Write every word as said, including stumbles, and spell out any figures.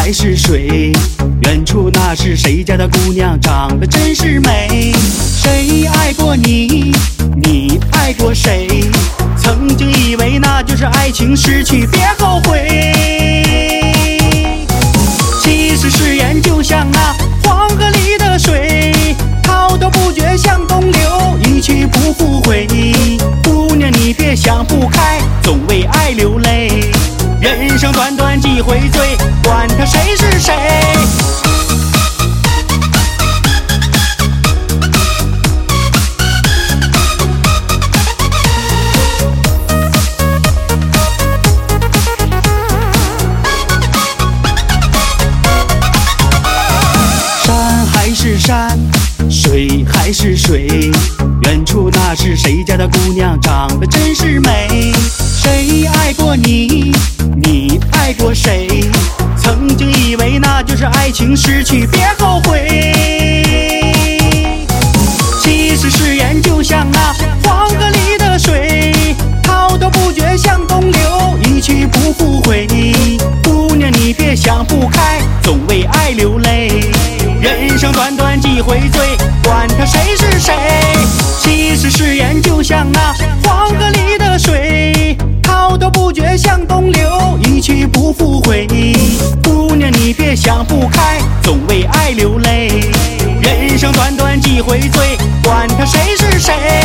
还是水？远处那是谁家的姑娘，长得真是美。谁爱过你？你爱过谁？曾经以为那就是爱情，失去别后悔。其实誓言就像那黄河里的水，滔滔不绝向东流，一去不复回。姑娘你别想不开，总为爱流泪。人生短短几回醉，管他谁是谁。山还是山，水还是水，远处那是谁家的姑娘，长得真是美。谁爱过你？你爱过谁？曾经以为那就是爱情，失去别后悔。其实誓言就像那黄河里的水，滔滔不绝向东流，一去不复回。姑娘你别想不开，总为爱流泪。人生短短几回醉，管他谁是谁。其实誓言就像那黄河里的水，滔滔不绝向东流，一去不复回。姑娘你别想不开，总为爱流泪。人生短短几回醉，管他谁是谁。